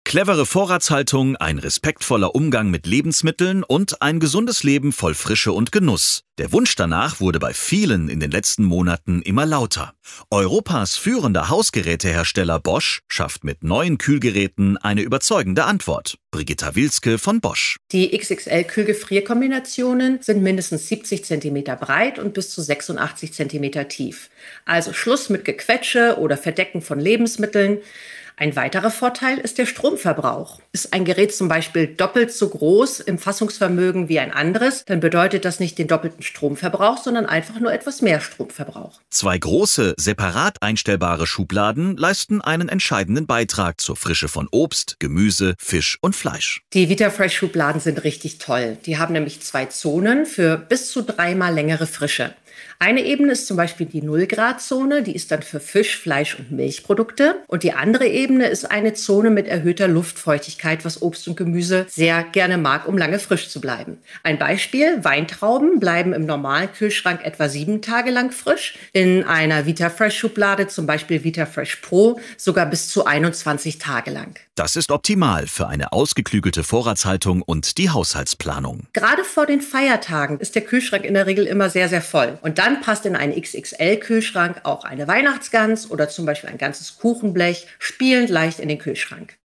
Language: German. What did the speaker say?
Clevere Vorratshaltung, ein respektvoller Umgang mit Lebensmitteln und ein gesundes Leben voll Frische und Genuss. Der Wunsch danach wurde bei vielen in den letzten Monaten immer lauter. Europas führender Hausgerätehersteller Bosch schafft mit neuen Kühlgeräten eine überzeugende Antwort. Brigitta Wilske von Bosch. Die XXL-Kühlgefrierkombinationen sind mindestens 70 cm breit und bis zu 86 cm tief. Also Schluss mit Gequetsche oder Verdecken von Lebensmitteln. Ein weiterer Vorteil ist der Stromverbrauch. Ist ein Gerät zum Beispiel doppelt so groß im Fassungsvermögen wie ein anderes, dann bedeutet das nicht den doppelten Stromverbrauch, sondern einfach nur etwas mehr Stromverbrauch. Zwei große, separat einstellbare Schubladen leisten einen entscheidenden Beitrag zur Frische von Obst, Gemüse, Fisch und Fleisch. Die VitaFresh-Schubladen sind richtig toll. Die haben nämlich 2 Zonen für bis zu 3-mal längere Frische. Eine Ebene ist zum Beispiel die 0-Grad-Zone, die ist dann für Fisch, Fleisch und Milchprodukte. Und die andere Ebene ist eine Zone mit erhöhter Luftfeuchtigkeit, was Obst und Gemüse sehr gerne mag, um lange frisch zu bleiben. Ein Beispiel: Weintrauben bleiben im normalen Kühlschrank etwa 7 Tage lang frisch. In einer VitaFresh-Schublade, zum Beispiel VitaFresh Pro, sogar bis zu 21 Tage lang. Das ist optimal für eine ausgeklügelte Vorratshaltung und die Haushaltsplanung. Gerade vor den Feiertagen ist der Kühlschrank in der Regel immer sehr, sehr voll. Und dann passt in einen XXL-Kühlschrank auch eine Weihnachtsgans oder zum Beispiel ein ganzes Kuchenblech spielend leicht in den Kühlschrank.